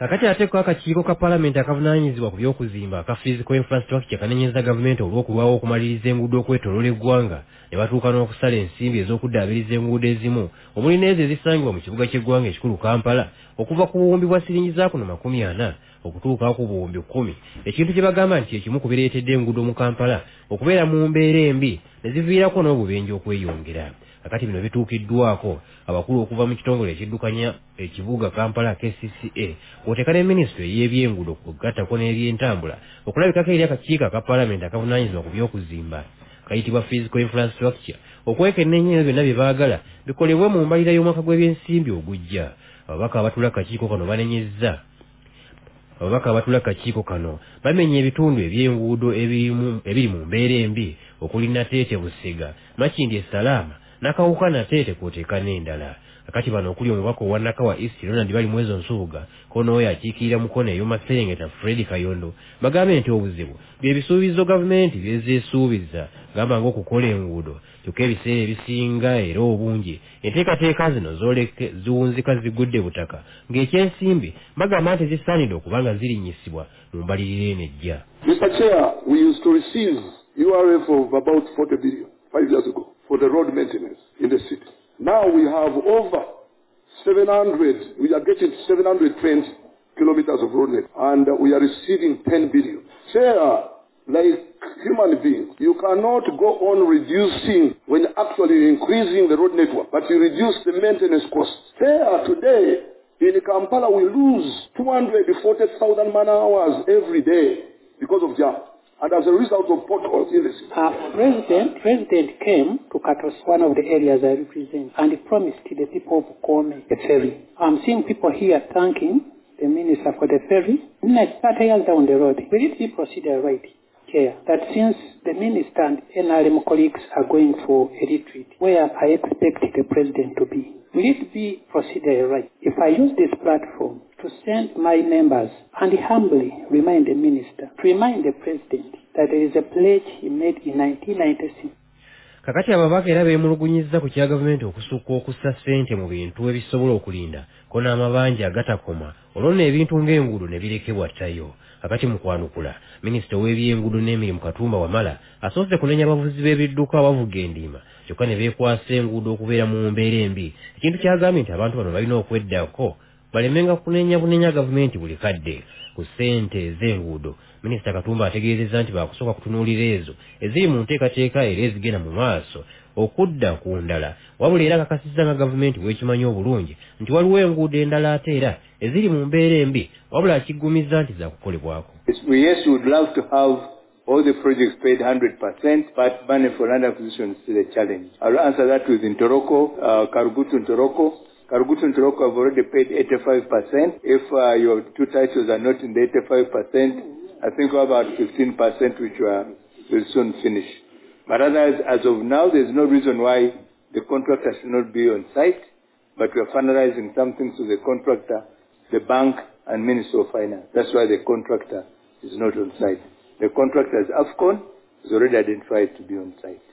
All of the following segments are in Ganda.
Kakati ate kwa akakiiko ka Parliament akavunaanyizibwa ku by'okuzimba aka physical infrastructure kanenyeza gavumenti olw'okulwawo okumaliriza enguudo okwetooloola eggwanga ne batuuka n'okusala ensimbi ez'okuddaabiriza enguudo ezimu omuli n'ezo ezisangibwa mu kibuga ky'eggwanga ekikulu Kampala okuva ku buwumbi bwa siringi za kuno 40 okutuuka ku buwumbi 10, ekintu kye bagamba nti ekimu ku bireetedde enguudo mu Kampala okubeera mu mbeera embi ne ziviirako n'obubenje okweyongera. Kakati bino bituukiddwako abakulu okuva mu kitongole ekiddukanya ekibuga Kampala KCCA kwoteeka ne minisitule y'ebyenguudo okugattako n'ebyentambula okulabikako eri akakiiko aka Parliament akavunaanyizibwa ku by'okuzimba kayitibwa physical infrastructure okwekenneenya ebyo byonna bye baagala bikolebwe mu mbalira y'omwaka gw'ebyensimbi ogujja. Ababaka abatula akakiiko kano banenyezza bamenya ebitundu eby'enguudo ebiri mu mbeera embi okuli Nateete Busega, Makindi Esalaama, Nakawuka Nateete kwoteeka n'endala. Kakati bano okuli omubaka owa Nakawa East Ronald bali mwezo Nsubuga kono oyo akiikirira Mukono ey'Omaserengeta Fred Kayondo bagambe nti obuzibu by'ebisuubizo gavumenti byezeesuubiza gamba ng'okukola enguudo kyokka ebiseera ebisinga era obungi enteekateeka zino ziwunzika zigudde butaka ng'ekyensimbi bagamba nti zisaanidde okuba nga zirinyisibwa mu mbalirira eno ejja. Mr. Chair, we used to receive URF of about 40 billion 5 years ago for the road maintenance in the city. Now we have over 700, we are getting 720 kilometers of road net, and we are receiving 10 billion. Chair, like human beings, you cannot go on reducing when actually increasing the road network, but you reduce the maintenance costs. Chair, today in Kampala we lose 240,000 man hours every day because of jam. And as a result of potholes in the city. President came to Katos, one of the areas I represent, and he promised the people of Kome a ferry. I'm seeing people here thanking the minister for the ferry. Next 30 years down the road, will it be procedure right, Chair, that since the minister and NRM colleagues are going for a retreat, where I expect the president to be, will it be procedure right if I use this platform to send my members and humbly remind the minister, to remind the president that there is a pledge he made in 1996. Kakati ababaka era beemulugunyizza ku kya gavumenti okusukka okussa ssente mu bintu ebisobola okulinda ko n'amabanja agatakoma olwo n'ebintu ng'enguudo ne birekebwa ttayo. Kakati mu kwanukula minisita w'ebyenguudo n'emirimu Katumba Wamala asoose kunenya abavuzi b'ebidduka abavuga endiima kyokka ne beekwasa enguudo okubeera mu mbeera embi, ekintu kyagambye nti abantu bano balina okweddako balemenga bunenya gavumenti buli kadde ku ssente ez'enguudo. Minisita Katumba ategeezezza nti baakusooka kutunuulira ezo eziri mu nteekateeka era ezigenda mu maaso okudda ku ndala, wabula era kakasizza nga gavumenti bw'ekimanyi obulungi nti waliwo enguudo endala ate era eziri mu mbeera embi, wabula akiggumizza nti za kukolebwako. Yes, we would love to have all the projects paid 100%, but money for land acquisition is still a challenge. I'll answer that with Ntoroko, Karugutu Ntoroko. Karugutu Ntoroko have already paid 85%. If your two titles are not in the 85%, I think about 15% which will soon finish. But otherwise, as of now, there's no reason why the contractor should not be on site, but we are finalizing some things to the contractor, the bank, and Minister of Finance. That's why the contractor is not on site. The contractor is AFCON, is already identified to be on site.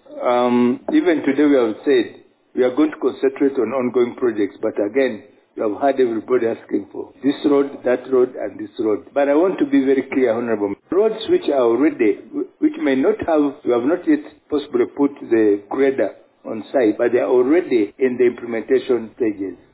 Even today we have said we are going to concentrate on ongoing projects, but again, you have heard everybody asking for this road, that road, and this road. But I want to be very clear, Honorable. Roads which are already, which may not have, you have not yet possibly put the grader on site, but they are already in the implementation stages.